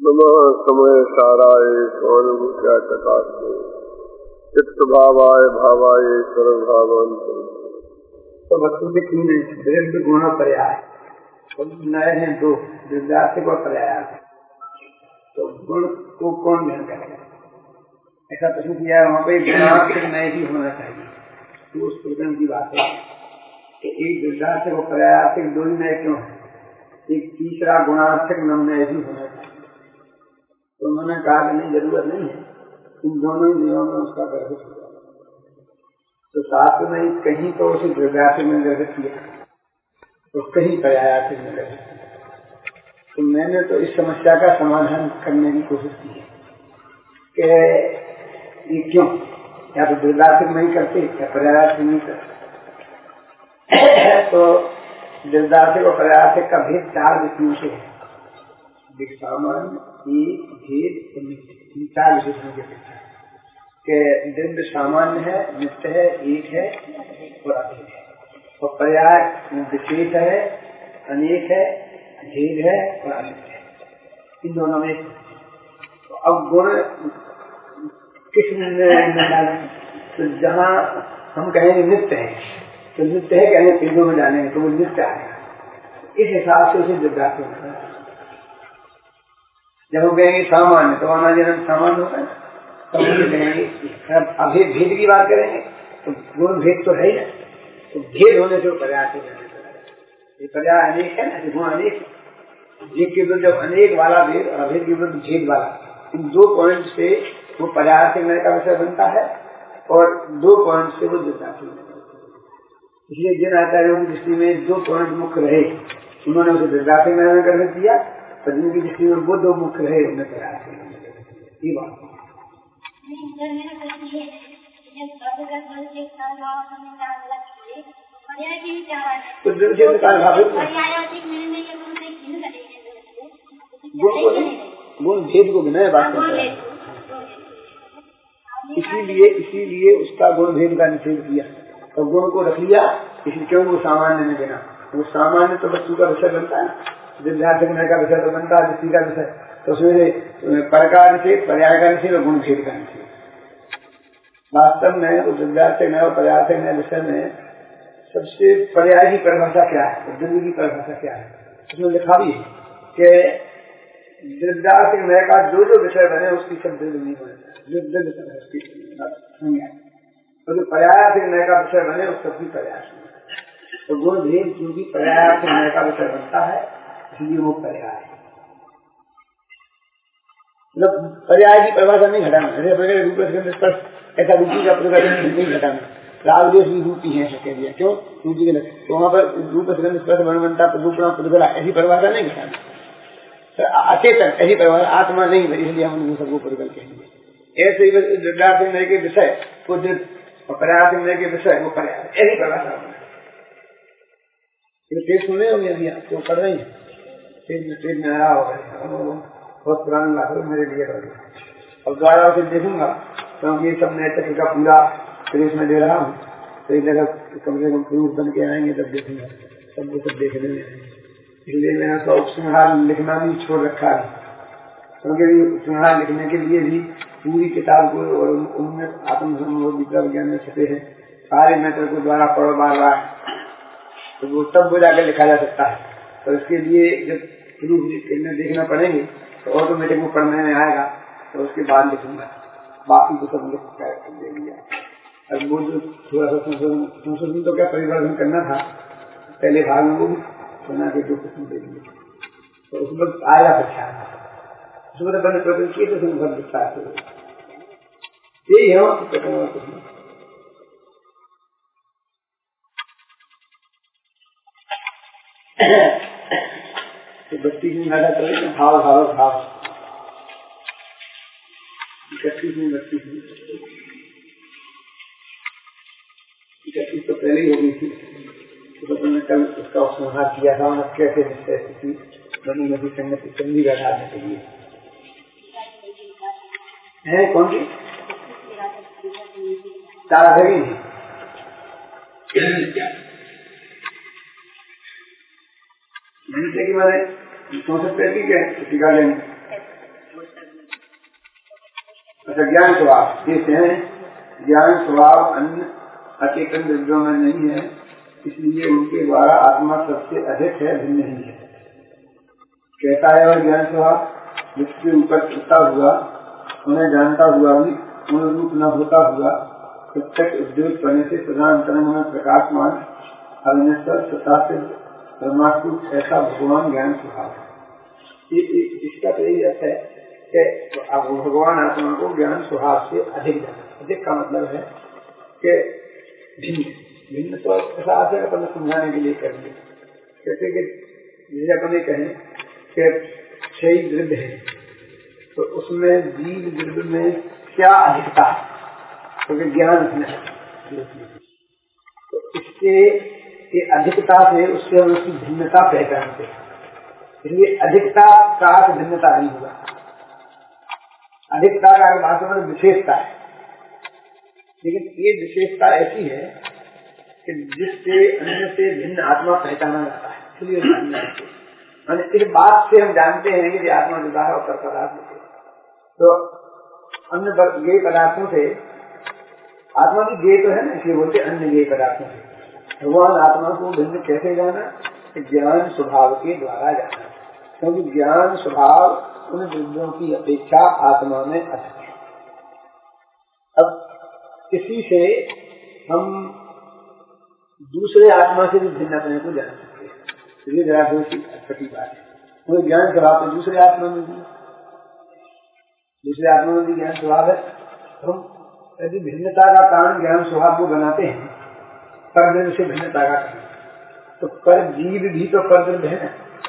नमः समय साराय स्वानुभूत्या चकास्ते चित्त भावाय भावाय सर्व भावान। तो वस्तु के तीन द्रव्य गुण पर्याय नए हैं, दो द्रव्यार्थिक और पर्याय। तो गुण को कौन ग्रहण करेगा, ऐसा प्रश्न किया है। वहाँ पे गुणार्थिक नए भी होना चाहिए। तो उस प्रकरण की बात है कि एक द्रव्यार्थिक और पर्यायार्थिक दो ही नए क्यों है, एक तीसरा गुणार्थिक नए भी होना चाहिए। तो उन्होंने कहा कि नहीं, जरूरत नहीं है, इन दोनों ही नियमों में उसका गर्भित हो जाए। तो शास्त्र में कहीं तो उसे द्रव्यार्थिक में गर्भित किया, तो कहीं पर्यायार्थिक में गर्भित किया। तो मैंने तो इस समस्या का समाधान करने की कोशिश की है कि ये क्यों, या तो द्रव्यार्थिक नहीं करते या पर्यायार्थिक नहीं करते। तो द्रव्यार्थिक और पर्यायार्थिक का भेद चार विषयों से है। सामान्य, एक, भेद, नित्य, चार विशेषणों के पीछे के द्रव्य सामान्य है, नित्य है, एक है और अभेद है। और पर्याय विशेष है, अनेक है, भेद है और अनित्य है। इन दोनों में तो अब गुण किस में, तो जहाँ हम कहेंगे नित्य है तो नित्य है, कहेंगे पेड़ों में जानेंगे तो वो नित्य आएगा। इस हिसाब से उसे द्रव्यार्थिक होता है। जब हम कहेंगे सामान्य तो आना जन्म सामान्य होता है, तो हम कहेंगे अभेद भेद की बात करेंगे तो गुण भेद तो है ही, तो भेद होने से पर्याय से ये पर्याय अनेक है ना, गुण अनेक, एक के विरुद्ध जब अनेक वाला भेद और अभेद के विरुद्ध भेद वाला, इन दो पॉइंट से वो पर्याय से नए का विषय बनता है और दो पॉइंट से वो द्रव्यार्थिक बनता है। इसलिए जिन आचार्यों की दृष्टि में दो पॉइंट मुख्य रहे उन्होंने उसे द्रव्यार्थिक में कर दिया, तो जिनकी दृष्टि में वो दो मुख्य रहे उन्हें पर्यायार्थिक। ये बात गुण भेद को गिना बात है। इसीलिए उसका गुण भेद का निषेध किया और गुण को रख लिया। इसलिए क्यों वो सामान्य में गिना, वो सामान्य तो वस्तु का विषय बनता है, द्रव्यार्थिक का विषय तो बनता है दृष्टि का विषय। तो उसमें पर का निषेध, पर्याय का निषेध और गुण भेद का निषेध। वास्तव में वो द्रव्यार्थिक और पर्यायार्थिक विषय में सबसे पर्याय की परिभाषा क्या है, द्रव्य की परिभाषा क्या है, उसमें लिखा भी है कि द्रव्यार्थिक नय का जो जो विषय बने उसकी सब द्रव्य नहीं बने, तो जो पर्यायार्थिक नय का विषय बने उस सबकी पर्याय। तो गुण भेद क्योंकि पर्यायार्थिक नय का विषय बनता है इसलिए वो पर्याय है। मतलब पर्याय की परिभाषा नहीं घटाना, ऐसा रूपी का प्रकरण नहीं घटाना। राग देश भी रूपी है कह दिया, क्यों रूपी के तो वहाँ पर रूप बनता प्रदूषणा ऐसी परिभाषा नहीं घटाना। अचेतन ऐसी परिभाषा आत्मा नहीं है, इसलिए हम सबको परिकल्प कहेंगे। ऐसे ही द्रव्यार्थिक नय के विषय को और पर्यायार्थिक नय के विषय वो पर्याय, ऐसी परिभाषा होना। पेट सुने होंगे अभी आप तो पढ़ रहे हैं, पेट में आया होगा, बहुत पुरानी बात है मेरे लिए। अब द्वारा उसे देखूंगा तो ये सब नए तक का पूरा प्रदेश में दे रहा हूँ, तो एक जगह कम से कम प्रूफ बन के आएंगे तब देखूंगा, सब वो सब देखने में आएंगे। इसलिए मैंने उसका उपसंहार लिखना भी छोड़ रखा है, क्योंकि उपसंहार लिखने के लिए भी पूरी किताब को और उनमें आत्मसंबोध विज्ञान में छपे हैं सारे मैटर को द्वारा पढ़ो बार बार, तो वो तब वो जाकर लिखा जा सकता है। तो इसके लिए जब प्रूफ देखना पड़ेंगे तो ऑटोमेटिक वो पढ़ने में आएगा, तो उसके बाद लिखूंगा, बाकी तो सब लिख कर दे दिया। अब वो जो थोड़ा सा संशोधन तो क्या परिवर्तन करना था पहले भाग में, वो भी बना के जो प्रश्न दे दिए, तो उस वक्त आएगा अच्छा उसमें तो बने प्रश्न किए तो बहुत विस्तार से यही है प्रश्न। तो बत्ती में नाटा करें भाव भाव भाव 31 में 31 तो पहले ही हो गई थी, तो मैंने कल उसका उपसंहार किया था कैसे स्थिति बनी नदी संगति संधि बैठाने के लिए है। कौन सी ताराधरी मैंने कि मैंने 64 की क्या टीका लेंगे अच्छा, ज्ञान स्वभाव ये हैं, ज्ञान स्वभाव अन्य अचेतन द्रव्यों में नहीं है, इसलिए उनके द्वारा आत्मा सबसे अधिक है, भिन्न नहीं है। कहता है वह ज्ञान स्वभाव जिसके ऊपर छिपा हुआ, उन्हें जानता हुआ भी उन रूप न होता हुआ प्रत्यक्ष उद्योग करने से प्रधान कर्म में प्रकाशमान अग्निस्वर सत्ता से परमात्मा ऐसा भगवान ज्ञान स्वभाव है। इसका तो यही अर्थ है कि भगवान आत्मा को ज्ञान स्वभाव से अधिक जाना। अधिक का मतलब है कि भिन्न। भिन्न तो ऐसा अर्थ है अपन समझाने के लिए करेंगे, कहते कि जैसे अपन कहें कि 6 द्रव्य है तो उसमें जीव द्रव्य में क्या अधिकता है, क्योंकि ज्ञान इसमें है, तो इससे ये अधिकता से उससे हम उसकी भिन्नता पहचानते हैं। इसलिए अधिकता का भिन्नता नहीं हुआ। अधिकता का वास्तव में विशेषता है, लेकिन ये विशेषता ऐसी है कि जिससे अन्य से भिन्न आत्मा पहचाना जाता है। इसलिए इस बात से हम जानते हैं कि आत्मा जुदा है और पदार्थ है। तो अन्य ज्ञेय पदार्थों से आत्मा की ज्ञेय तो है ना, इसलिए बोलते अन्य ज्ञेय पदार्थों से। भगवान आत्मा को भिन्न कैसे जाना? ज्ञान स्वभाव के द्वारा जाना, क्योंकि ज्ञान स्वभाव उन द्रव्यों की अपेक्षा आत्मा में अधिक है। अब इसी से हम दूसरे आत्मा से भी भिन्न अपने को जान सकते हैं। ये जरा दूसरी छठी बात है, वो ज्ञान स्वभाव तो दूसरे आत्मा में भी, दूसरे आत्मा में भी ज्ञान स्वभाव है। हम यदि भिन्नता का कारण ज्ञान स्वभाव को बनाते हैं, पर द्रव्य से भिन्नता का कारण, तो पर जीव भी तो पर द्रव्य है,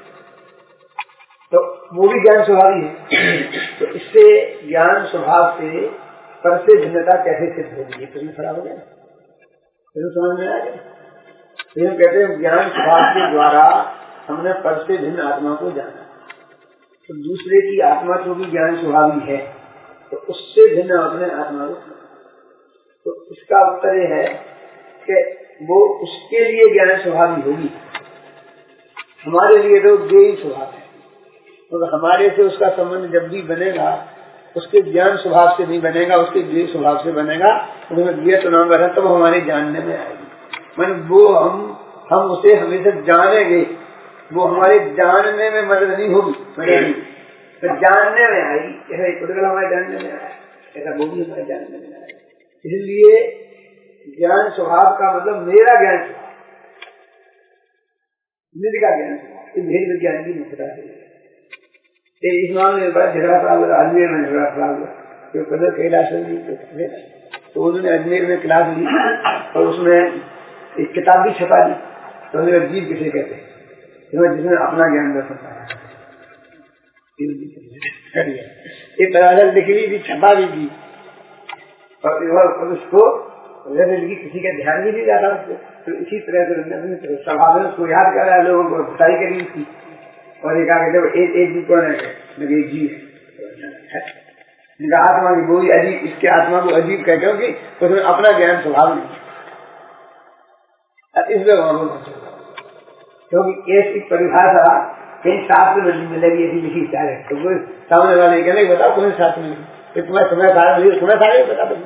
तो वो भी ज्ञान स्वभाव ही है। तो इससे ज्ञान स्वभाव से पर से भिन्नता कैसे सिद्ध होगी? तो खड़ा हो गया, फिर समझ में आ गया। तो हम कहते हैं ज्ञान स्वभाव के द्वारा हमने पर से भिन्न आत्मा को जाना। तो दूसरे की आत्मा जो भी ज्ञान स्वभावी है, तो उससे भिन्न अपने आत्मा को। तो इसका उत्तर यह है कि वो उसके लिए ज्ञान स्वभावी होगी, हमारे लिए तो ज्ञेय स्वभाव है। तो हमारे से उसका संबंध जब भी बनेगा, उसके ज्ञान स्वभाव से नहीं बनेगा, उसके ज्ञेय स्वभाव से बनेगा। तो ज्ञेय तो नाम है, तब हमारे जानने में आएगी। मन वो हम उसे हमेशा जानेंगे, वो हमारे जानने में मदद नहीं होगी, तो जानने में आएगी। ऐसा एक हमारे जानने में आया, ऐसा वो भी हमारे जानने में आएगा। इसलिए ज्ञान स्वभाव का मतलब मेरा ज्ञान स्वभाव, निज का ज्ञान स्वभाव, भेद विज्ञान की मुख्यता है। इस मामले में बड़ा झगड़ा खड़ा हुआ, अजमेर में झगड़ा खड़ा हुआ, तो कदर कैलाश तो उन्होंने अजमेर में क्लास ली और उसमें एक किताब भी छपा दी। तो उन्होंने जीव किसे कहते हैं, जिसमें अपना ज्ञान दर्शन पाया। ये दरअसल लिख ली थी, छपा भी थी, और उसको किसी का ध्यान भी नहीं जाता उसको। तो इसी तरह से सभा में उसको याद कर रहा है, लोगों को बताई करी थी। और एक आगे जब एक जीव कौन है, एक जीव इनका आत्मा की बोली अजीब, इसके आत्मा को अजीब कह, क्योंकि उसमें अपना ज्ञान स्वभाव नहीं, इसमें क्योंकि ऐसी परिभाषा कहीं शास्त्र में नहीं मिलेगी, ऐसी लिखी चाहे तो वो सामने वाले कहने बताओ तुम्हें शास्त्र में, तुम्हें सारे बता दो,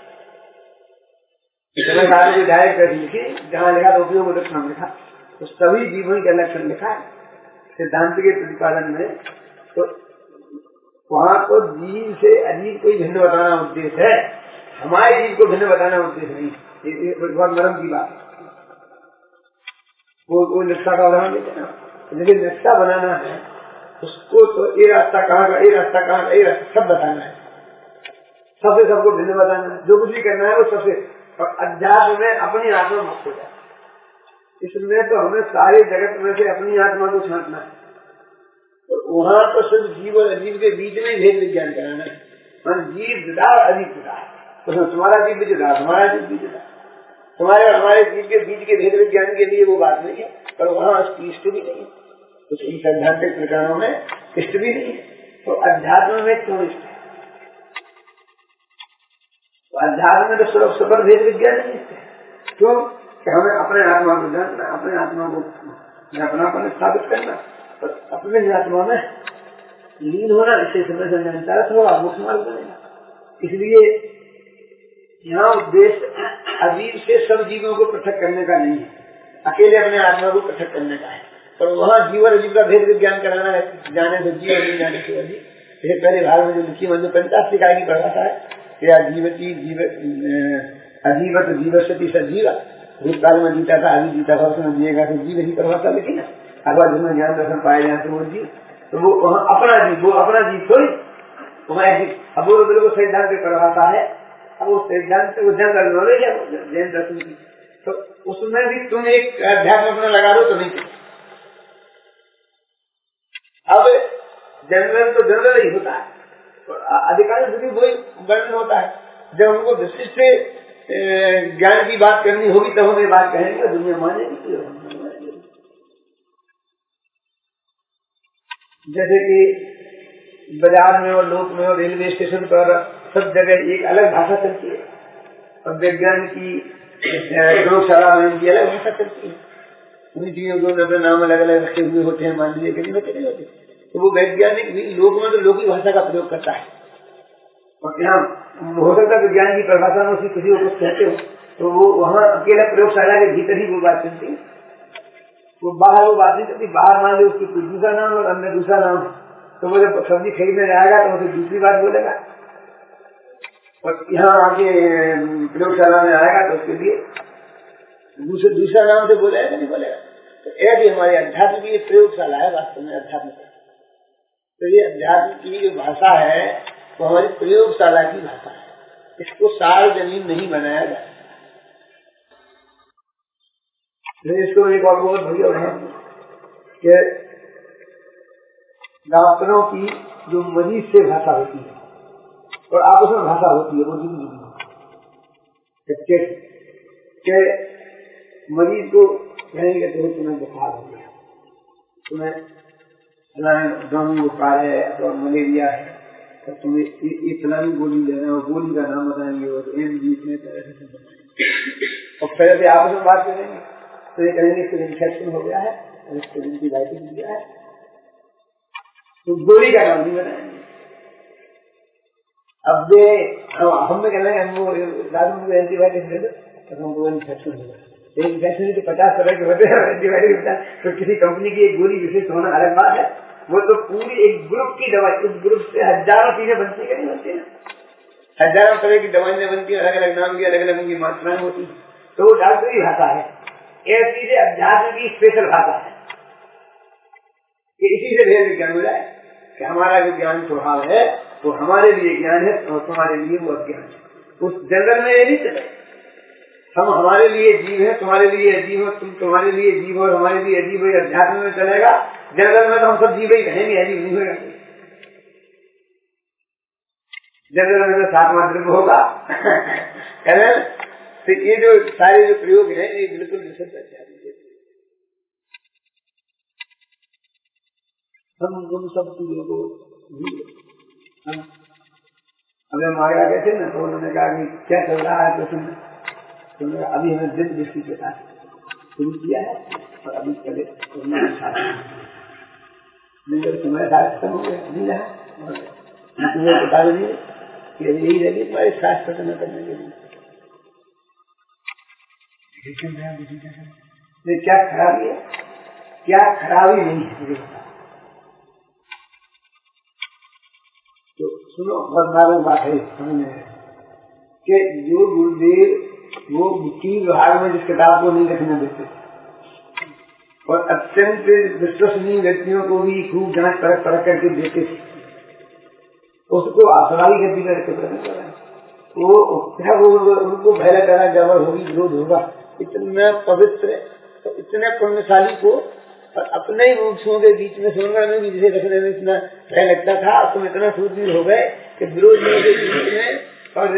तुम्हें सारे को डायरेक्ट कर लिखी, जहाँ लिखा तो उपयोग लक्षण लिखा, तो सभी जीवन के लक्षण लिखा है सिद्धांत के प्रतिपादन में। तो वहाँ तो जीव से अजीब कोई भिन्न बताना उद्देश्य है, हमारे जीव को भिन्न बताना उद्देश्य नहीं। ये बहुत मरम की बात। वो नक्शा का उदाहरण देते ना, लेकिन नक्शा बनाना है उसको तो ये रास्ता कहाँ का, ये रास्ता कहाँ का, ये रास्ता सब बताना है, सबसे सबको भिन्न बताना है। जो कुछ भी करना है वो सबसे, और अध्यात्म में अपनी आत्मा मुक्त हो जाए। इसमें तो हमें सारे जगत में से अपनी आत्मा को छांटना है, और वहाँ तो सिर्फ जीव और अजीब के बीच में भेद विज्ञान कराना है। मान जीव जुदा और अजीब जुदा है, तो तुम्हारा जीव भी जुदा, तुम्हारा जीव भी जुदा, तुम्हारे और हमारे जीव के बीच के भेद विज्ञान के लिए वो बात नहीं है। पर वहाँ उसकी इष्ट भी नहीं है, कुछ इन सैद्धांतिक प्रकरणों में इष्ट भी नहीं है। तो अध्यात्म में क्यों इष्ट है? तो अध्यात्म में तो सिर्फ सफल भेद विज्ञान नहीं है। क्यों? कि हमें अपने आत्मा को जानना, अपने आत्मा को अपनापन स्थापित करना, तो अपने आत्मा में लीन होना, इससे समय संचालित होगा, मुख्य मार्ग बनेगा। इसलिए यहाँ उद्देश्य अजीब से सब जीवों को पृथक करने का नहीं है, अकेले अपने आत्मा को पृथक करने का है। और वहाँ जीव और अजीब का भेद विज्ञान कराना है, जाने से जीव नहीं जाने से अजीब। जैसे पहले भाग में जो लिखी मंजू पंचाशिकाय की परिभाषा है कि अजीवती जीव अजीवत जीवस्वती सजीवा, भूतकाल में जीता था, अभी जीता था, उसमें जिएगा तो जीव ही परिभाषा लिखी ना। अगर जिसमें ज्ञान दर्शन पाए जाए तो वो जीव, तो वो वहाँ अपना जीव, वो अपना जीव थोड़ी वहाँ। अब वो बिल्कुल सिद्धांत की परिभाषा है। अब उस सिद्धांत वो जनरल नॉलेज है जैन दर्शन की, तो उसमें भी तुम एक अध्यात्म अपना लगा दो तो नहीं चले। अब जनरल तो जनरल ही होता है, अधिकारी से भी वही वर्णन होता है। जब हमको विशिष्ट ज्ञान की बात करनी होगी तब हम ये बात कहेंगे, दुनिया मानेगी। जैसे कि बाजार में और लोक में और रेलवे स्टेशन पर सब जगह एक अलग भाषा चलती है, और विज्ञान की प्रयोगशाला में उनकी अलग भाषा चलती है। उन्हीं चीजों को अपने नाम अलग अलग रखे हुए होते हैं, मान लीजिए कहीं होते नहीं होते, तो वो वैज्ञानिक भी लोक में तो लोक की भाषा का प्रयोग करता है। और यहाँ हो सकता है विज्ञान की परिभाषा में उसकी किसी को कुछ कहते हो तो वो वहाँ अकेला प्रयोगशाला के भीतर ही वो बात चलती है, वो बाहर वो बात नहीं चलती। बाहर मान लो उसकी कुछ दूसरा नाम और अन्य दूसरा नाम, तो वो जब सब्जी खरीदने जाएगा तो उसे दूसरी बात बोलेगा, और यहाँ आके प्रयोगशाला में आएगा तो उसके लिए दूसरा नाम से बोलेगा नहीं बोलेगा। तो ऐसे हमारे अध्यात्म की प्रयोगशाला है वास्तव में अध्यात्म का। तो ये अध्यात्म की जो भाषा है वो हमारी प्रयोगशाला की भाषा है, इसको सार्वजनीन नहीं बनाया जाए। इसको एक और बहुत बढ़िया है कि डॉक्टरों की जो मरीज से भाषा होती है और आपस में भाषा होती है वो जुदी जुदी के मरीज को कहेंगे तो तुम्हें बुखार हो गया, तुम्हें फलानी बुखार है अथवा मलेरिया है, तो तुम्हें फलानी गोली लेना है, गोली का नाम बताएंगे और और फिर आपस में बात करेंगे तो ये कहेंगे इसको इन्फेक्शन हो गया है और इसको एंटीबायोटिक दिया है, तो गोली का नाम नहीं बताएंगे। अब हम में कहना है वो एंटीबायोटिक दे दो तो हमको इन्फेक्शन होगा। इन्फेक्शन तो 50 तरह के होते हैं एंटीबायोटिक, तो किसी कंपनी की एक गोली विशेष होना अलग बात है। वो तो पूरी एक ग्रुप की दवाई, उस ग्रुप से हजारों चीजें बनती है, नहीं बनती है, हजारों तरह की दवाइयां बनती है, अलग अलग नाम की अलग अलग उनकी मात्राएं होती है। तो वो डॉक्टरी भाषा है, ऐसी से अध्यात्म की स्पेशल भाषा है कि इसी से भेद विज्ञान हो जाए कि हमारा जो ज्ञान स्वभाव है वो हमारे लिए ज्ञान है और तुम्हारे लिए वो अज्ञान है। उस जंगल में ये नहीं चले, हम हमारे लिए जीव है, तुम्हारे लिए अजीब हो, तुम तुम्हारे लिए जीव और हमारे लिए अजीब हो, अध्यात्म में चलेगा। जंगल में तो हम सब जीव ही कहेंगे, अजीब नहीं होगा। जंगल में तो 7वां द्रव्य होगा तो ये जो सारे जो प्रयोग है ये बिल्कुल विशुद्ध अध्यात्म। हम सब चीजों को हमें माया गए थे ना, तो उन्होंने कहा कि क्या चल रहा है तो अभी हमें दिन दृष्टि के साथ शुरू किया है और अभी चले समय खत्म हो गया नहीं रहा, तुम्हें बता देंगे कि यही रहेगी तुम्हारे शास्त्र करने करने के लिए। क्या खराबी है, क्या खराबी नहीं है। तो सुनो बहुत बार बात है समझ कि जो गुरुदेव वो वकील विभाग में जिस किताब को नहीं रखने देते और अत्यंत विश्वसनीय व्यक्तियों को भी खूब जांच परख करके देते थे, उसको आसराई गति में रखे वो उनको भय लगा गड़बड़ होगी, विरोध होगा। इतना पवित्र और इतने पुण्यशाली को और अपने ही वंशों के बीच में सोनगढ़ में भी जिसे रखने में इतना भय लगता था, तुम इतना सूरवीर हो गए कि विरोधियों के बीच में और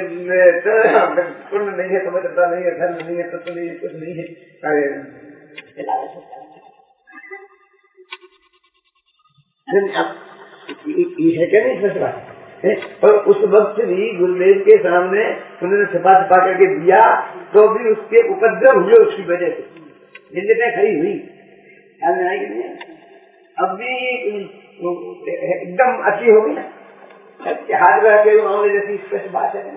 पुण्य नहीं है, पवित्रता नहीं है, धर्म नहीं है, तत्व नहीं है, कुछ नहीं है। ये है क्या नहीं फैसला है। और उस वक्त भी गुरुदेव के सामने उन्होंने छपा करके दिया तो भी उसके उपद्रव हुए उसकी वजह से, जिंदगी खड़ी हुई ख्याल में आई कि नहीं। अब भी एकदम अच्छी हो गई ना, हाथ में रखे मामले जैसी स्पष्ट बात है।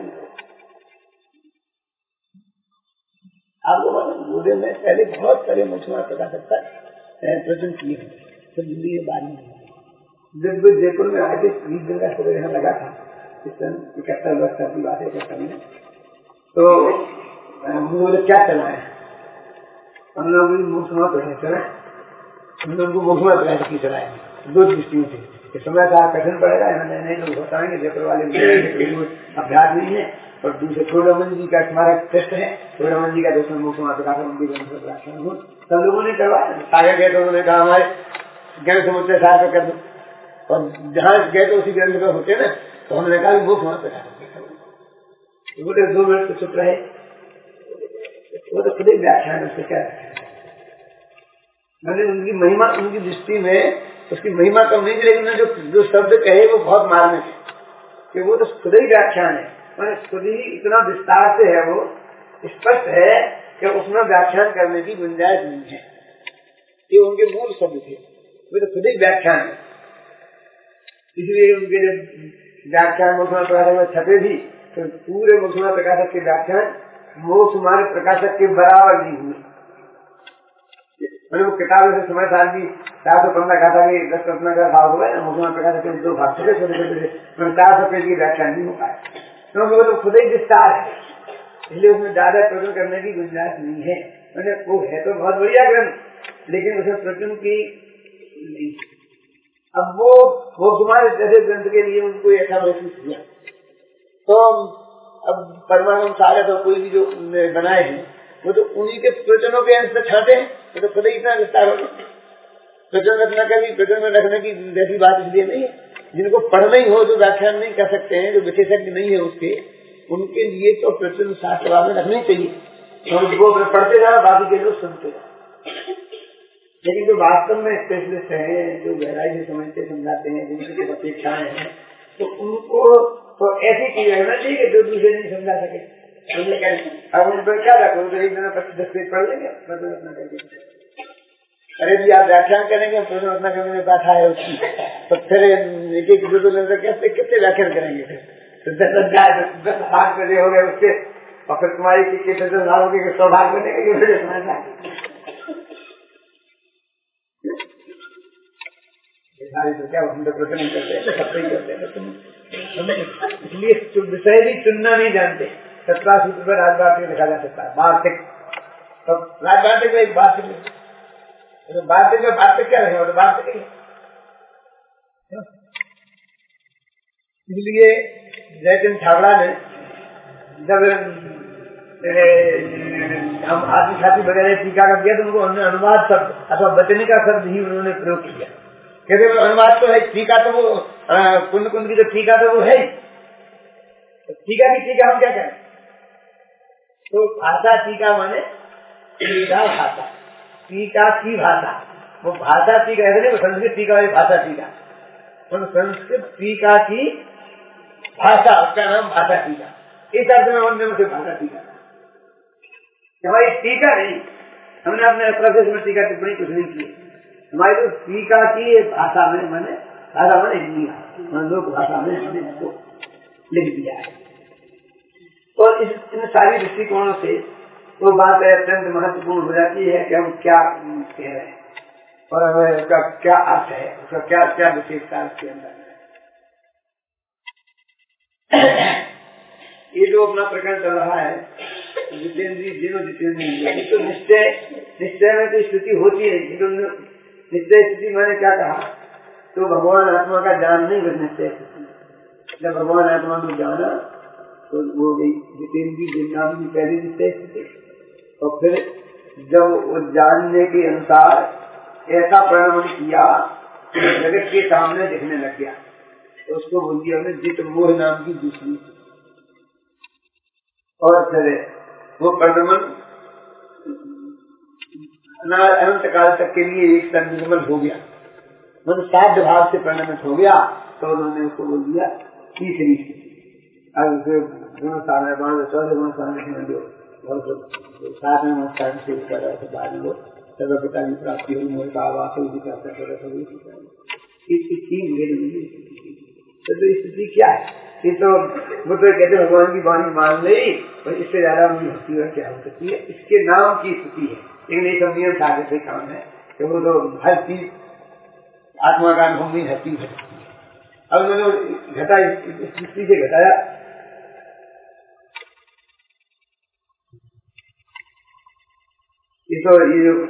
आपको बूढ़े में पहले बहुत सारे मछुआरा प्रकाशक का प्रचन किए तो दिल्ली में बाद में जब जयपुर में आए थे 20 दिन का सूर्य यहाँ लगा था इस सन 71 वर्ष की बात है 71 में। तो मुझे क्या चलाए हम लोग मुख्यमंत्री तो है चलाए हम लोग को मुख्यमंत्री की चलाए दो दृष्टियों से इस समय का कठिन पड़ेगा नए लोग बताएंगे जयपुर वाले अभ्यास नहीं है। और दूसरे प्रोडमन जी का स्मारक ट्रस्ट है प्रोडमन जी का दूसरा मुख्यमंत्री का सब लोगों ने करवाया सागर गए तो उन्होंने कहा हमारे ग्रंथ समुद्र सागर कर दो और जहाँ गए तो उसी ग्रंथ में होते ना तो उन्होंने कहा मुख्यमंत्री बोले 2 मिनट तो चुप रहे वो तो खुद ही व्याख्यान उससे क्या मैंने उनकी महिमा उनकी दृष्टि में उसकी महिमा कम नहीं थी लेकिन जो शब्द कहे वो बहुत मार्मिक है कि वो तो खुद ही व्याख्यान है मैंने खुद ही इतना विस्तार से है वो स्पष्ट है कि उसमें व्याख्यान करने की गुंजाइश नहीं है। ये उनके मूल शब्द थे वो तो खुद ही व्याख्यान है इसलिए उनके जब व्याख्यान मुख्यमंत्री प्रकाशक में छपे भी तो पूरे मुख्यमंत्री प्रकाशक के व्याख्यान मोक्ष मार्ग प्रकाशक के बराबर नहीं हुए। मैंने वो किताब से समय साल की 415 कहा था कि 10 कल्पना का भाव हुआ है मुख्यमंत्री प्रकाशक के 2 भाग छोटे छोटे 400 पेज की व्याख्यान नहीं हो पाए क्योंकि वो तो खुद ही विस्तार है इसलिए उसमें ज्यादा प्रश्न करने की गुंजाइश नहीं है। मैंने वो है तो बहुत बढ़िया ग्रंथ लेकिन उसमें प्रश्न की नहीं। अब वो तुम्हारे जैसे ग्रंथ के लिए उनको ऐसा महसूस किया तो अब परमाणु सारे तो कोई भी जो बनाए हैं वो तो उन्हीं के प्रवचनों के अंश छाटे हैं वो तो खुद ही इतना विस्तार हो प्रवचन रखना कभी प्रवचन में रखने की जैसी बात इसलिए नहीं है। जिनको पढ़ना ही हो जो व्याख्यान नहीं कर सकते हैं जो विशेषज्ञ नहीं है उसके उनके लिए तो प्रवचन शास्त्र में रखनी चाहिए और वो पढ़ते जाओ बाकी के लोग सुनते जाओ। लेकिन जो वास्तव में स्पेशलिस्ट है जो गहराई से समझते समझाते हैं जिनकी अपेक्षाएं हैं तो उनको तो ऐसी चीज रहना चाहिए कि जो दूसरे नहीं समझा सके। अब उन पर क्या रखो तो एक दिन 25-10 पेज पढ़ लेंगे अपना करके अरे जी आप व्याख्यान करेंगे प्रश्न अपना करने में बैठा है उसकी तो फिर एक एक दो कितने व्याख्यान करेंगे फिर 10 भाग कर हो गए उसके और फिर तुम्हारी कितने होगी 100 भाग बनेंगे सारी तो क्या हम तो प्रश्न नहीं करते सब ही करते हैं इसलिए विषय भी चुनना नहीं जानते। 17 सूत्र पर राजवार्तिक लिखा जा सकता है वार्तिक तो राजवार्तिक में एक वार्तिक तो वार्तिक में वार्तिक क्या रहेगा तो वार्तिक इसलिए जयचंद छाबड़ा ने जब हम आत्मसाती वगैरह टीका का किया तो उनको उन्होंने अनुवाद शब्द अथवा बचने का शब्द ही उन्होंने प्रयोग किया कहते अनुवाद तो है टीका तो वो कुंड की जो टीका तो वो है टीका की टीका हम क्या करें तो भाषा टीका माने टीका भाषा टीका की भाषा वो भाषा टीका ऐसे नहीं वो संस्कृत टीका वाली भाषा टीका संस्कृत टीका की भाषा उसका नाम भाषा टीका इस अर्थ में हमने उसे भाषा टीका हमारी टीका नहीं हमने अपने प्रोसेस में टीका टिप्पणी कुछ नहीं की हमारी तो टीका की भाषा में मैंने भाषा मैंने हिंदी लोक भाषा में हमने इसको लिख दिया है। और इन सारी दृष्टिकोणों से वो बात अत्यंत महत्वपूर्ण हो जाती है कि हम क्या कह रहे हैं और हमें उसका क्या अर्थ है उसका क्या क्या विशेषता उसके अंदर ये जो अपना प्रकरण चल रहा है जितेंद्रीय जिनो जितेंद्रीय तो निश्चय में तो स्थिति होती है निश्चय स्थिति मैंने क्या कहा तो भगवान आत्मा का जान नहीं बस निश्चय स्थिति जब भगवान आत्मा को जाना तो वो गई जितेंद्रीय नाम की पहली निश्चय स्थिति और फिर जब वो जानने के अनुसार ऐसा परिणाम किया जगत के सामने दिखने लग गया तो उसको बोल दिया हमने जित मोह नाम की दूसरी और फिर वो परिणाम अनंत काल तक के लिए एक साथ निर्मल हो गया मतलब साध्य भाव से परिणमित हो गया तो उन्होंने उसको बोल दिया तीसरी अब उसे गुण सामने 14 गुण सामने जो साथ में नमस्कार से बाद में सर्वपिता की प्राप्ति हुई मोह का आवास इसकी 3 भेद तो स्थिति क्या है? ये तो वो तो कहते भगवान की वाणी मान ली और इससे ज्यादा उनकी भक्ति और क्या हो सकती है? इसके नाम की स्थिति है, लेकिन ये सब नियम साधे से काम है कि वो तो हर चीज आत्मा का अनुभव नहीं, हर चीज है। अब मैंने घटा स्थिति से घटाया, ये तो ये जो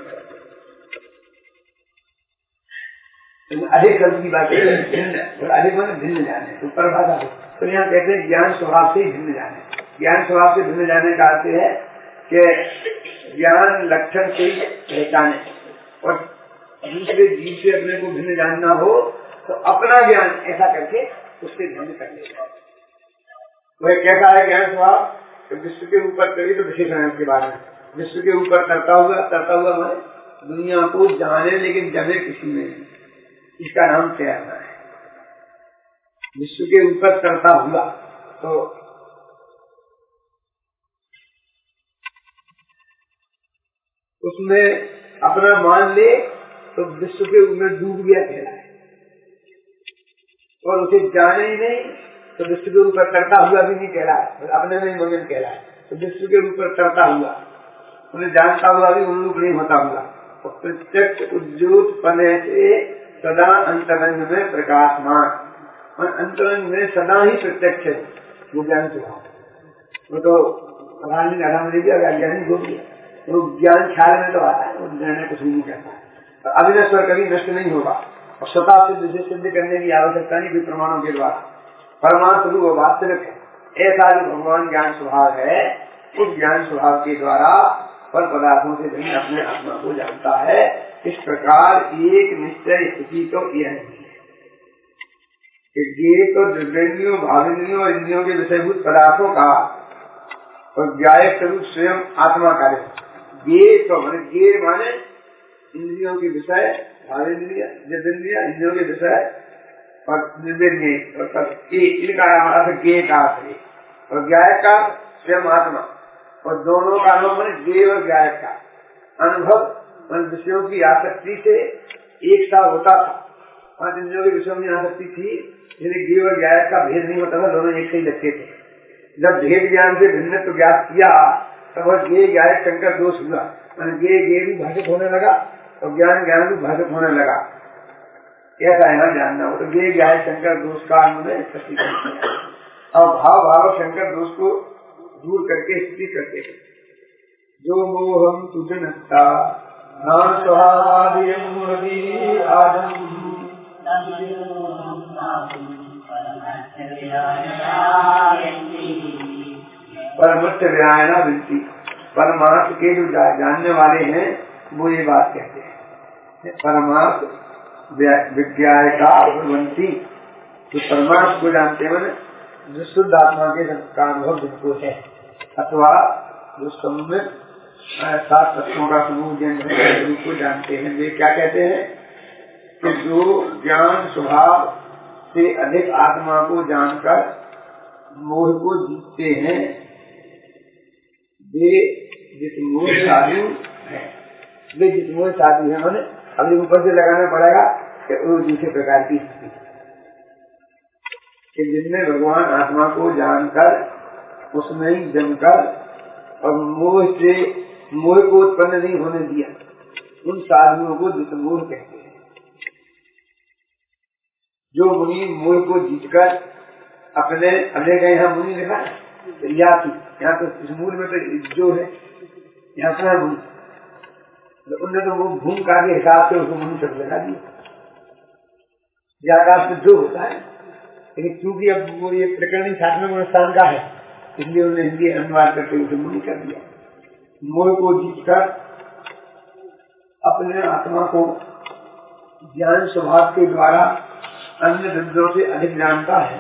अधिक शब्द की बात है, अधिक मतलब भिन्न जाने तो परिभाषा है। तो यहाँ कहते हैं ज्ञान स्वभाव से ही भिन्न जाने। ज्ञान स्वभाव से भिन्न जाने का अर्थ है कि ज्ञान लक्षण से ही पहचाने, और दूसरे जीव से अपने को भिन्न जानना हो तो अपना ज्ञान ऐसा करके उससे भिन्न कर लेगा। वह कैसा है ज्ञान स्वभाव? तो विश्व के ऊपर कभी तो विशेषण के बारे में, विश्व के ऊपर तरता हुआ मैं दुनिया को जाने लेकिन जमे किसी में नहीं, इसका नाम तैरना है। विश्व के ऊपर तरता हुआ तो उसमें अपना मान ले तो विश्व के ऊपर डूब गया कहलाए, और उसे जाने ही नहीं तो विश्व के ऊपर तरता हुआ भी नहीं कहलाए, अपने में मगन कहलाए। तो विश्व के ऊपर तरता हुआ, उन्हें जानता हुआ भी उन्मुख नहीं होता हुआ, और प्रत्यक्ष उद्योत पने से सदा अंतरंग में प्रकाशमान, और अंतरंग में सदा ही प्रत्यक्ष है वो ज्ञान स्वभाव। वो तो प्रधान ज्ञानी हो गया, वो ज्ञान ख्याल में तो आता है, वो निर्णय कुछ नहीं करता है। अविनश्वर कभी नष्ट नहीं होगा, और स्वतः सिद्ध से सिद्ध करने की आवश्यकता नहीं कोई प्रमाणों के द्वारा। परमात्मा वो वास्तविक है। ऐसा जो भगवान ज्ञान स्वभाव है, उस ज्ञान स्वभाव के द्वारा फल पदार्थों से नहीं अपने आत्मा को जानता है। इस प्रकार एक निश्चय स्थिति तो यह नहीं है कि ये तो द्रव्येंद्रियों, भावेंद्रियों और इंद्रियों के विषयभूत पदार्थों का और ज्ञायक स्वरूप स्वयं आत्मा का है। ये तो माने इंद्रियों के विषय, भावेंद्रिय, जदेंद्रिय, इंद्रियों के विषय और निर्वेद्य, इनका हमारा ज्ञेय का है, और ज्ञायक का स्वयं आत्मा, और दोनों का अनुभव ज्ञेय और ज्ञायक का अनुभव विषयों की आसक्ति से एक सा होता था। पांच इंद्रियों के विषयों में आसक्ति थी, इसलिए ज्ञेय और ज्ञायक का भेद नहीं होता था, दोनों एक से ही लगते थे। जब भेद ज्ञान से भिन्न तो ज्ञात किया तब वह ज्ञेय ज्ञायक शंकर दोष हुआ, ज्ञेय भी भाषित होने लगा और ज्ञान भी भाषित होने लगा। ऐसा यहाँ जानना हो तो ज्ञेय ज्ञायक शंकर दोष का उन्होंने स्थिति किया, और भाव शंकर दोष को दूर करके स्थिति करते थे। जो मोहम तुझनता नाम परमत्व व्यायना विनती, परमार्थ के जो जानने वाले हैं वो ये बात कहते हैं। परमार्थ विज्ञाय का भगवंती, जो परमार्थ को जानते हैं जो शुद्ध आत्मा के का अनुभव जिनको है, अथवा जो सम्यक 7 तत्वों का समूह जिनको जानते हैं, वे क्या कहते हैं कि जो ज्ञान स्वभाव से अधिक आत्मा को जानकर मोह को जीतते हैं, वे जितमोह साधु है। वे जितमोह साधु है, मैंने अभी ऊपर से लगाना पड़ेगा कि वो दूसरे प्रकार की स्थिति कि जिनमें भगवान आत्मा को जानकर उसमें ही जमकर और मोह को उत्पन्न नहीं होने दिया, उन साधुओं को जितमोह कहते हैं। जो मुनि मोह को जीतकर अपने यहाँ मुनि लिखा है, यहाँ तो इस मूल में तो जो है यहाँ अपना मुनि, तो उनने तो वो भूमि का के हिसाब से उसको मुनि शब्द लगा दिया। आकाश में जो होता है, लेकिन क्योंकि अब वो ये प्रकरण छात्र स्थान का है, इसलिए उन्होंने हिंदी अनुवाद करके उसे मुनि कर दिया। मोह को जीतकर अपने आत्मा को ज्ञान स्वभाव के द्वारा अन्य धंधों से अधिक जानता है,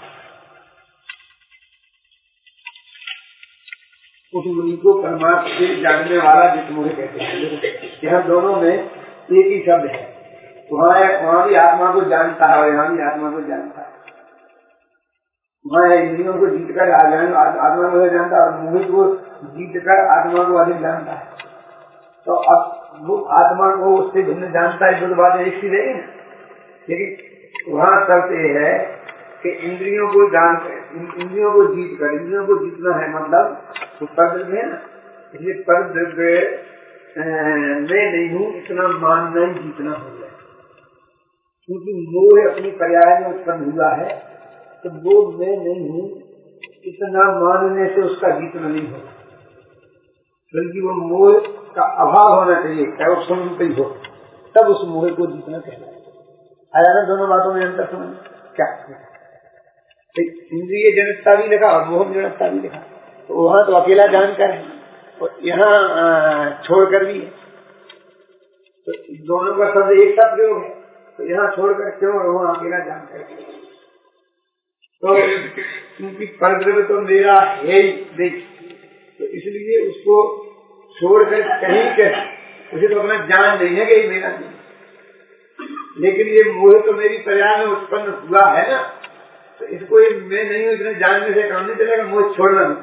उस मुनि को परमात्मा से जानने वाला जितमोह कहते हैं। यह दोनों में एक ही शब्द है, वहाँ भी आत्मा को जानता है और यहाँ भी आत्मा को जानता है। वहाँ इंद्रियों को जीतकर आत्मा को जानता है और मुनि को जीतकर आत्मा को अधिक जानता है। तो अब वो आत्मा को उससे भिन्न जानता है, जो बात एक सी रहेगी, लेकिन वहाँ शर्त ये है कि इंद्रियों को इंद्रियों को जीत कर, इंद्रियों को जीतना है मतलब तो परद्रव्य है ना, इसलिए परद्रव्य मैं नहीं हूँ इतना मानना ही जीतना हो गया। क्योंकि मोह अपनी पर्याय में उत्पन्न हुआ है, तो वो मैं नहीं हूँ इतना मानने से उसका जीतना नहीं होगा, बल्कि वो मोह का अभाव होना चाहिए, चाहे वो स्वरूप ही हो, तब उस मोह को जीतना कहलाए। आया ना दोनों बातों में अंतर समझ क्या? इंद्रिय जनकता भी लिखा और मोह जनकता भी लिखा, तो वहाँ तो अकेला जानकर है और यहाँ छोड़कर भी है, तो दोनों का शब्द एक सा प्रयोग है, तो यहाँ छोड़कर क्यों और वहाँ अकेला जानकर? तो क्योंकि परद्रव्य तो मेरा है ही नहीं, तो इसलिए उसको छोड़कर कहीं कर उसे तो अपना जान नहीं है कि मेरा नहीं, लेकिन ये मोह तो मेरी पर्याय में उत्पन्न हुआ है ना, तो इसको ये मैं नहीं हूँ इतने जानने से काम नहीं चलेगा, मोह छोड़ना नहीं।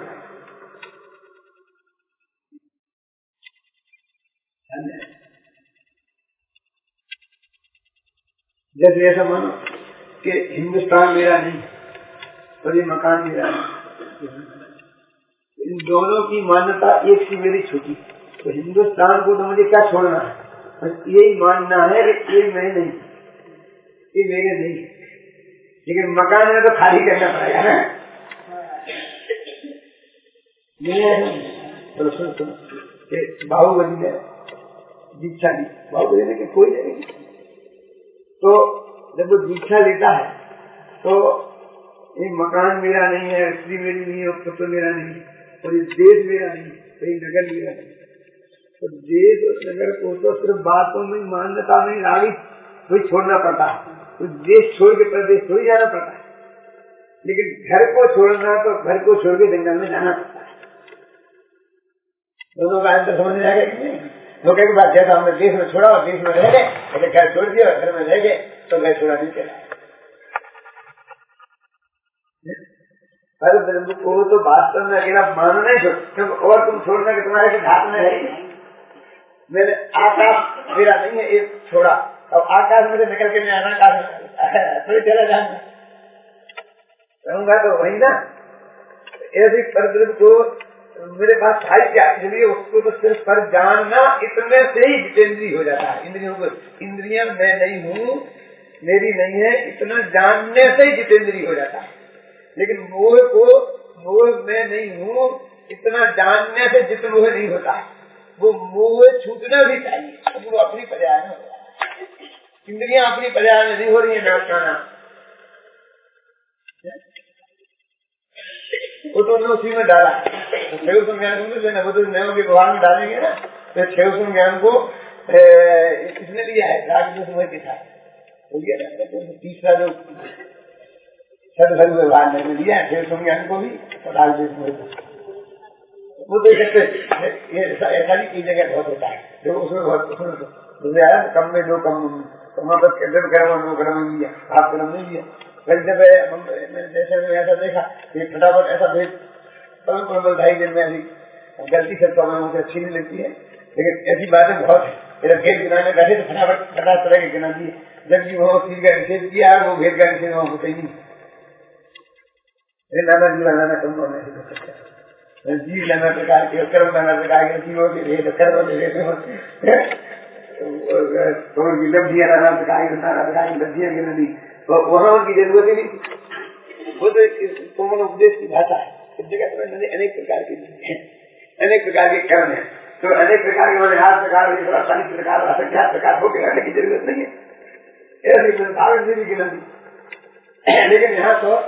जैसे ऐसा मानो कि हिंदुस्तान मेरा नहीं और ये मकान मेरा नहीं, इन दोनों की मान्यता एक सी मेरी छुटी, तो हिंदुस्तान को तो मुझे क्या छोड़ना है, यही मानना है कि ये मैं नहीं, ये मेरे नहीं, लेकिन मकान में तो खाली करना पड़ेगा ना। बाहुबली ने दीक्षा ली, बाहुबली ने कि कोई नहीं, तो जब वो दीक्षा लेता है तो ये मकान मेरा नहीं है, स्त्री मेरी नहीं है, पुत्र मेरा नहीं, और ये देश मेरा नहीं, कहीं नगर मेरा नहीं, तो देश और नगर को तो सिर्फ बातों में मान्यता में रागी वही छोड़ना पड़ता है, तो देश छोड़ के प्रदेश थोड़ी जाना पड़ता है, लेकिन घर को छोड़ना तो घर को छोड़ के जंगल में जाना पड़ता है। दोनों का अंतर समझ में आएगा कि नहीं? लोग एक बात जैसा हमने देश में छोड़ा और देश में रह गए, अगर घर छोड़ दिया और घर में रह गए तो घर छोड़ा नहीं चला। पर ब्रह्म को तो वास्तव में अकेला मानना ही छोड़, और तुम छोड़ना कि तुम्हारे हाथ में है, मेरे आकाश मेरा नहीं है, एक छोड़ा, अब आकाश में से निकल के मैं आकाश थोड़ी चला जाऊंगा, रहूंगा तो वही ना। ऐसे परद्रव्य को मेरे पास है क्या, इसलिए उसको तो सिर्फ पर जानना इतने से ही जितेंद्रीय हो जाता है। इंद्रियों को, इंद्रियां मैं नहीं हूँ, मेरी नहीं है, इतना जानने से ही जितेंद्रीय हो जाता है। लेकिन मोह को, मोह मैं नहीं हूँ इतना जानने से जित मोह नहीं होता है, वो मोह छूटना भी चाहिए, वो अपनी पर्याय में होता है। इंद्रियां अपनी पर्याय में नहीं हो रही है, नाच गाना वो तो उसी में डाला, तो ज्ञान समझ लेना, वो तो नयों के व्यवहार में डालेंगे ना, तो छेव ज्ञान को इसने लिया है राग मोह के साथ, तो तीसरा जो सदभर व्यवहार ने लिया है छेव ज्ञान को भी और राग मोह को, वो देख सकते ऐसा भी की जगह बहुत होता है, जो उसमें बहुत कम में जो कम वहाँ पर कर्म नो कर्म लिया, आप कर्म नहीं लिया। जब जैसे में ऐसा देखा कि फटाफट ऐसा भेज ढाई दिन में ऐसी गलती से तो मुझे अच्छी नहीं लगती है, लेकिन ऐसी बातें बहुत है, जब भेद गिनाने बैठे तो फटाफट 50 तरह के गिना दिए, जबकि वो चीज का निषेध किया है, वो भेद का निषेध वहाँ होता ही नहीं। नाना जी नाना कम जीव नाना प्रकार के, कर्म नाना प्रकार के, जीवों के भेद कर्म के भेद लब्धियां नाना प्रकार की लब्धियां गिनी, वहाँ उनकी जरूरत ही नहीं। वो तो कोमल उपदेश की भाषा है, इस जगह तो अनेक प्रकार के अनेक प्रकार के कर्म है, तो अनेक प्रकार के मैंने 8 प्रकार 40 प्रकार 8 प्रकार हो गिराने की जरूरत नहीं है, ऐसे भारत में भी गिना दी। लेकिन यहाँ तो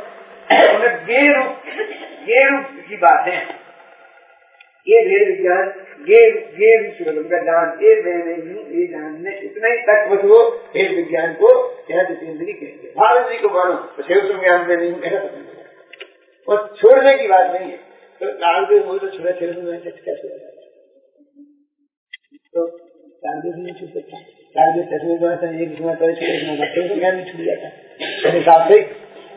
गे रूप की बात है, ये भेद विज्ञान का जान, ये मैं नहीं हूँ ये जानने, इतना ही तक बस वो भेद विज्ञान को यहाँ जितेंद्री कहेंगे। भारत जी को मानो तो छेव ज्ञान में नहीं हूँ, ऐसा समझ, और छोड़ने की बात नहीं है, तो कालदेव हो तो छोड़ा छेव में कैसे हो जाता है, तो कालदेव नहीं छूट सकता, कालदेव चश्मे को ऐसा एक छेव ज्ञान नहीं छूट जाता मेरे हिसाब से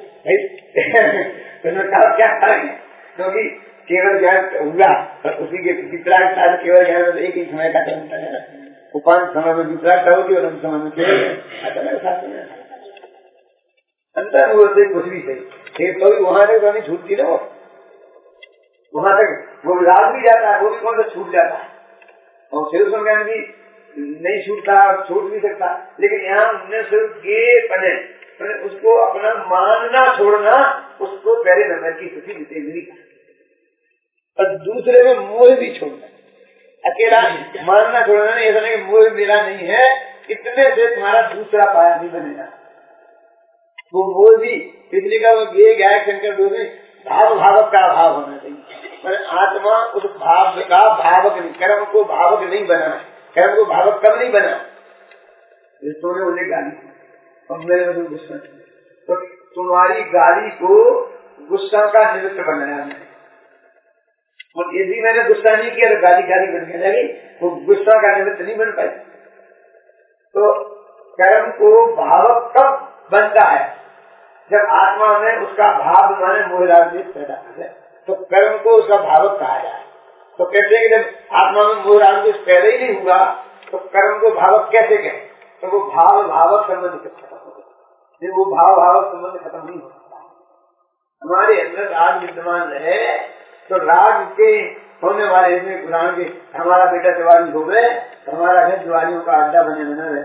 क्या फर्क है, क्योंकि केवल ज्ञान हुआ और उसी के विपराग केवल ज्ञान में एक ही समय का चलता है ना, उपांत समय में विपराग होती और समय में केवल अंतर अनुभव से कुछ भी सही, तो वहां तक तो नहीं छूटती ना, वहां तक वो राग भी जाता है, वो भी कौन सा छूट जाता है, और सेल्फ ज्ञान भी नहीं छूटता, छूट भी सकता, लेकिन यहाँ हमने सिर्फ ये पढ़े उसको अपना मानना छोड़ना, उसको पहले नंबर की स्थिति जितेंद्री और दूसरे में मोह भी छोड़ना। अकेला मानना छोड़ना नहीं, ऐसा नहीं कि मोह मेरा नहीं है, इतने से तुम्हारा दूसरा पाया नहीं बनेगा। वो मोह भी पिछले का वो ये गायक शंकर दो में भाव भावक का अभाव होना चाहिए, आत्मा उस भाव का भावक नहीं, कर्म को भावक नहीं बना, कर्म को भावक कब नहीं बना, तूने उन्हें गाली और मेरे में गुस्सा, तो तुम्हारी गाली को गुस्सा का निमित्त बनाया मैंने, और यदि मैंने गुस्सा नहीं किया तो गाली गाली बन गया, वो गुस्सा का निमित्त नहीं बन पाई। तो कर्म को भावक कब बनता है, जब आत्मा में उसका भाव माने मोहराग पैदा हो जाए, तो कर्म को उसका भावक कहा जाए। तो कहते हैं कि जब आत्मा में मोहराग पैदा ही नहीं हुआ तो कर्म को भावक कैसे कहें, तो वो भाव भावक संबंध खत्म हो गया, वो भाव भावक संबंध खत्म नहीं हो सकता। हमारे अंदर राग विद्यमान रहे तो राग के होने वाले इसमें गुलाम के हमारा बेटा जवानी हो गए, हमारा घर जवानियों का अड्डा बने बना रहे,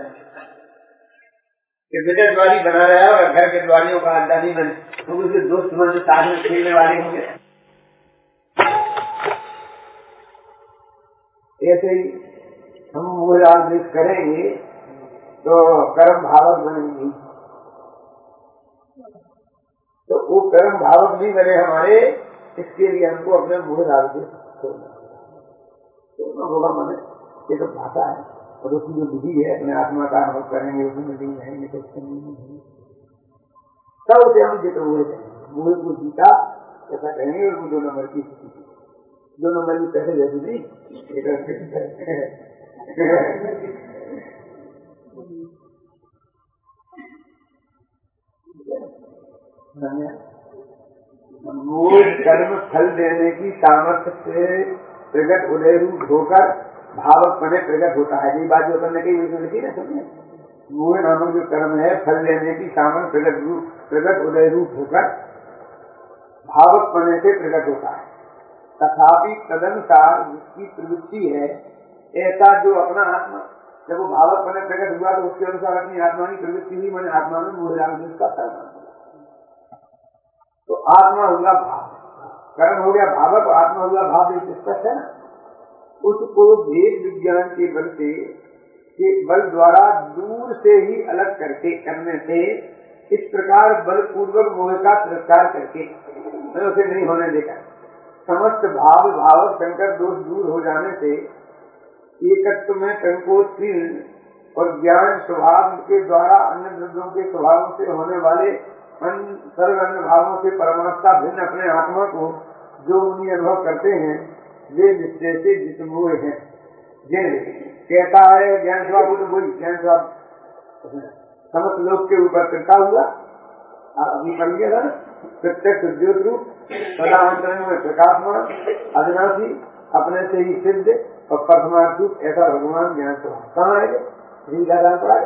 बेटा जवानी बना रहा है और घर के जवानियों का अड्डा नहीं बने, तो उसके दोस्त मन साथ में खेलने वाले होंगे। ऐसे ही हम वो राग करेंगे तो कर्म भावक बनेंगे, तो वो कर्म भावक नहीं बने हमारे, इसके लिए हमको अपने मूल राग छोड़ना होगा। माने ये तो भाषा है और उसकी जो विधि है अपने आत्मा का अनुभव करेंगे, उसमें नहीं रहेंगे तो सब उसे हम जित हुए थे मूल को जीता ऐसा कहेंगे। और वो 2 नंबर की स्थिति, 2 नंबर की पैसे जैसी नहीं मूल कर्म फल देने की सामर्थ्य से प्रकट उदय रूप होकर भावक बने प्रकट होता है। ये बात जो करने की लिखी ना, समझे, मूल नामक जो कर्म है फल देने की सामर्थ्य प्रकट उदय रूप होकर भावक बने से प्रकट होता है। तथापि तदनुसार जिसकी प्रवृत्ति है ऐसा जो अपना आत्मा जब वो भावक बने प्रकट हुआ तो उसके अनुसार अपनी आत्मा की प्रवृत्ति हुई, मैंने आत्मा में मूल का कर्म, तो आत्मा हुआ भाव, कर्म हो गया भावक और आत्मा हुआ भाव, एक स्पष्ट है ना। उसको भेद विज्ञान के बल द्वारा दूर से ही अलग करके करने से इस प्रकार बलपूर्वक मोह का तिरस्कार करके उसे नहीं होने देगा। समस्त भाव भावक संकर दोष दूर हो जाने से एकत्व में संकोच और ज्ञान स्वभाव के द्वारा अन्य द्रव्यों के स्वभावों से होने वाले सर्व अन्य भावों से परमात्मा भिन्न अपने आत्मा को जो मुनि अनुभव करते हैं वे निश्चय से जित मोह है। कहता है ज्ञान स्वभाव, तो वही ज्ञान स्वभाव समस्त लोक के ऊपर करता हुआ अभी पढ़ लिया था, प्रत्यक्ष ज्योत रूप सदांतरण में प्रकाशमान अविनाशी अपने से ही सिद्ध और परमार्थ रूप ऐसा भगवान ज्ञान स्वभाव कहाँ है? पढ़ा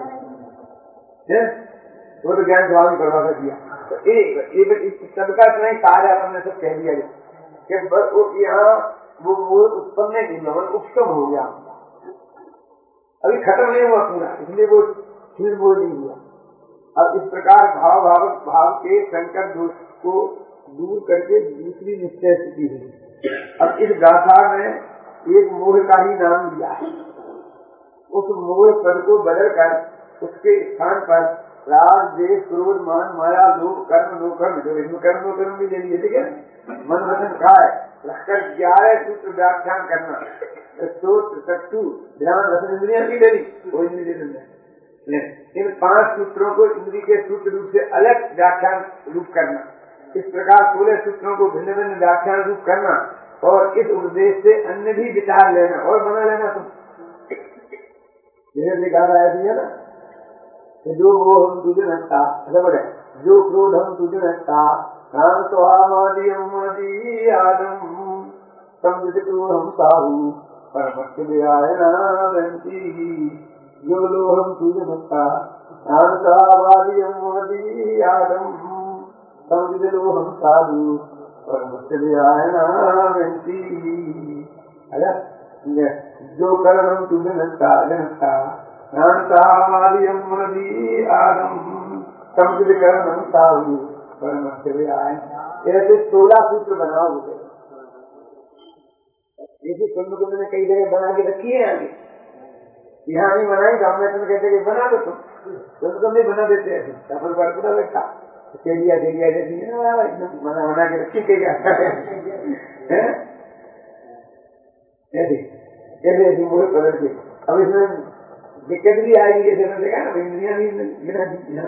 वो तो ज्ञान स्वभाव ही पढ़वा दिया। तो सबका इतना ही सारा हमने सब कह दिया कि यहाँ वो उत्पन्न नहीं हुआ, उपशम हो गया, अभी खत्म नहीं हुआ पूरा, इसलिए वो फिर वो नहीं हुआ। अब इस प्रकार भाव के संकट दोष को दूर करके दूसरी निश्चय स्थिति हुई। अब इस गाथा में एक मोह का ही नाम लिया है, उस मोह पद को बदल कर उसके स्थान पर राग देश क्रोध मान माया लोभ कर्म नो कर्म, जो इसमें कर्म नो कर्म भी ले लिए, ठीक है, मन वचन काय रखकर 11 सूत्र व्याख्यान करना, स्तोत्र चक्षु ध्यान रसन इंद्रिया की ले ली, कोई नहीं ले लेना। इन 5 सूत्रों को इंद्री के सूत्र रूप से अलग व्याख्यान रूप करना, इस प्रकार 16 सूत्रों को भिन्न भिन्न व्याख्यान रूप करना और इस उपदेश से अन्य भी विचार लेना और बना लेना। तुम जैसे लिखा रहा है ना, जो मोह हम तुझे नष्टा, जो क्रोध हम तुझे नष्टा, राम स्वामादि आदम समझ हम साहू परमत्व जो लोह हम तुझे नष्टा आदम समझ लो हम साधु और मुझसे जो कर्म तुझे नता आदम समझ कर्म साधु पर मुझसे आए। ऐसे 16 सूत्र बनाओगे। जैसे कुंभ ने कई जगह बना के रखी है आगे, यहाँ नहीं बनाई तो हमने तुम्हें कहते बना दो तुम नहीं बना देते सफल पर पूरा बैठा चेलिया जैसी बना के रखी के ऐसे मुझे पलट के अब इसमें दिक्कत भी आएगी। जैसे मैंने देखा ना इंद्रिया भी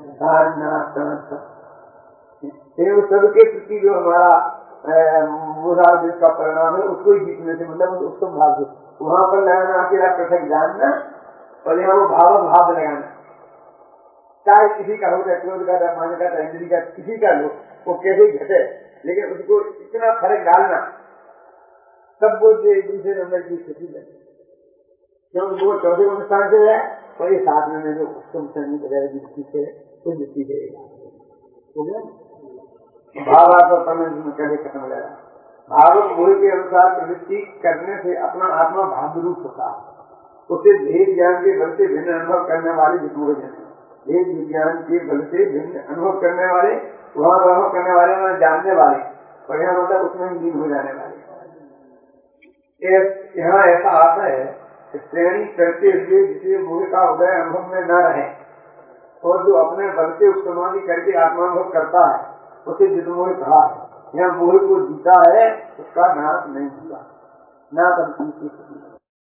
सबके प्रति जो हमारा मुराद जिसका परिणाम है उसको ही जीतने से मतलब उसको भाग वहाँ पर लगाना अकेला पृथक जानना और यहाँ वो भाव लगाना, चाहे किसी का हो, क्रोध का, मान का, इंद्री का, किसी का हो, वो कैसे घटे, लेकिन उसको इतना फर्क डालना सब वो एक दूसरे नंबर की स्थिति लगे क्योंकि वो चौथे अनुष्ठान से है और ये साथ में जो उत्तम सैनिक वगैरह की दृष्टि से कुछ दृष्टि देगा भावात्म कैसे खत्म हो जाएगा। भागवत बोल के अनुसार प्रवृत्ति करने से अपना आत्मा भावरूप होता है। उसे भेद ज्ञान के बल से भिन्न अनुभव करने वाले जितने जन भेद विज्ञान के बल से भिन्न अनुभव करने वाले वहाँ अनुभव करने वाले वहाँ जानने वाले और यहाँ मतलब उसमें लीन हो जाने वाले। यहाँ ऐसा आता है श्रेणी करते हुए जिसे मोह का उदय अनुभव में न रहे और जो अपने बल से उपसमाधि करके आत्मानुभव करता है उसे जितमोह कहा है। यहाँ मोह को जीता है उसका नाश नहीं हुआ ना